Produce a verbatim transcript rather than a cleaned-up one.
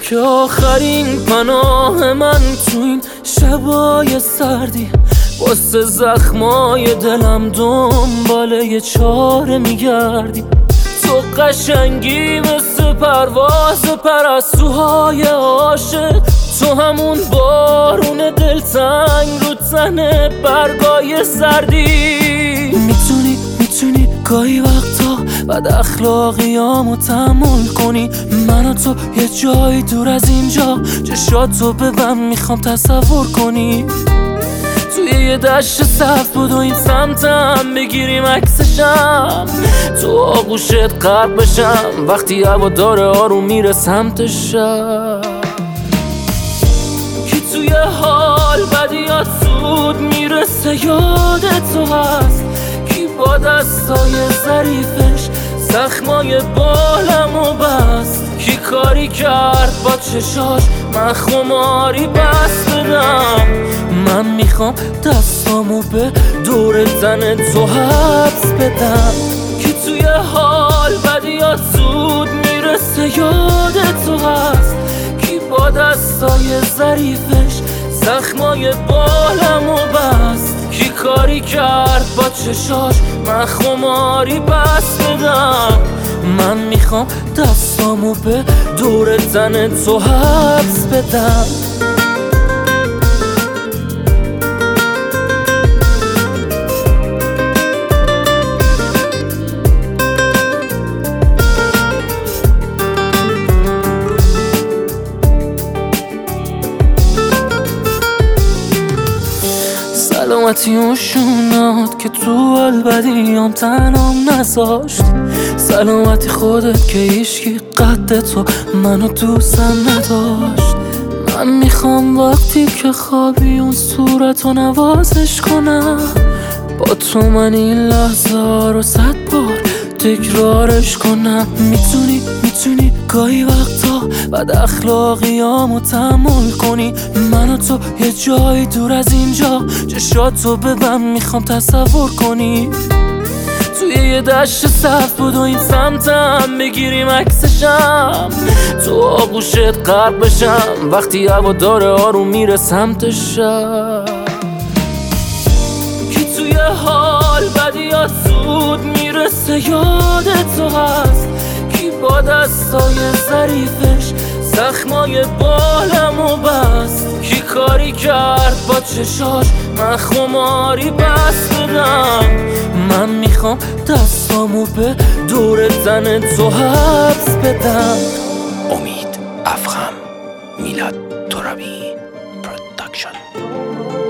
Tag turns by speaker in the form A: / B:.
A: که آخرین پناه من تو این شبای سردی، واسه زخمای دلم دنبال یه چاره میگردی. تو قشنگی مثل پرواز پرستوهای عاشق، تو همون بارون دلتنگ رو تن برگای سردی. میتونی میتونی گاهی وقتا بد اخلاقیامو تحمل کنی، من و تو یه جایی دور از اینجا چشاتو ببند میخوام تصور کنی. توی یه دشت سبز بود و این سمتم بگیریم عکسشم، تو آغوشت غرق بشم وقتی هوا داره آروم میره سمت شب. کی توی حال بدیات زود میرسه یاد تو هست، کی با دستای ظریفش زخمای بالمو بست، کی کاری کرد با چشاش من خماری بست بدم. من میخوام دستامو به دور تن تو حبس بدم. کی توی حال بدیات زود میرسه یاد تو هست، کی با دستای ظریفش زخمای بالمو بست، کی کاری کرد با چشاش من خماری بست بدم. من میخوام دستامو به دور تن تو حبس بدم. سلامتی اون شونات که تو البدیام تنام نذاشت، سلامتی خودت که ایشکی قد تو منو دوستم نداشت. من میخوام وقتی که خوابی اون صورتو نوازش کنم، با تو من این لحظه ها رو صد بار تکرارش کنم. میتونی میتونی گاهی وقتا بد اخلاقیامو تحمل کنی، من و تو یه جایی دور از اینجا چشاتو ببند میخوام تصور کنی. توی یه دشت سبز بود و این سمتم بگیریم عکسشم، تو آغوشت غرق بشم وقتی هوا داره آروم میره سمت شب. کی توی حال بدیات زود میرسه یاد تو هست، کی با دستای ظریفش زخمای بالمو بست، کی کاری کرد با چشاش من خماری بست بدم. من میخوام دستامو به دور تن تو حبس بدم.
B: امید افخم، میلاد ترابی پروداکشن.